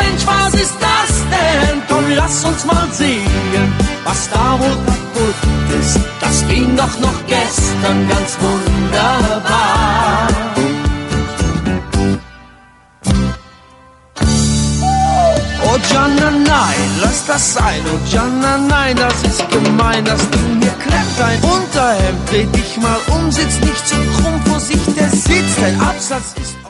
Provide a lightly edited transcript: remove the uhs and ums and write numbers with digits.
Mensch, was ist das denn? Komm, lass uns mal sehen, was da wohl kaputt ist. Das ging doch noch gestern ganz wunderbar. Oh Gianna, nein, lass das sein. Oh Gianna, nein, das ist gemein. Das Ding hier klemmt dein Unterhemd. Dreh dich mal um, sitz nicht so krumm vor sich der Sitz. Dein Absatz ist